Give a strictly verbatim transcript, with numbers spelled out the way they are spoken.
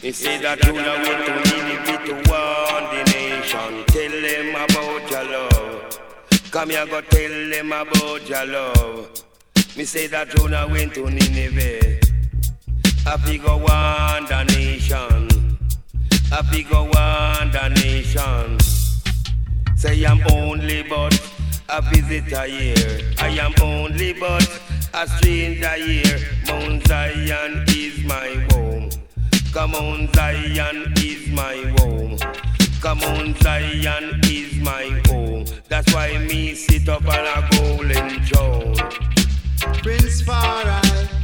He say that you know we to need it to warn the nation. Tell them about your love. Come here, go tell them about your love. Me say that you know went to Nineveh. I figure one the nation. I figure one the nation. Say I'm only but a visitor here. I am only but a stranger here. Mount Zion is my home. Come on, Zion is my home. Come on, Zion is my home. That's why me sit up on a golden throne. Prince Farai,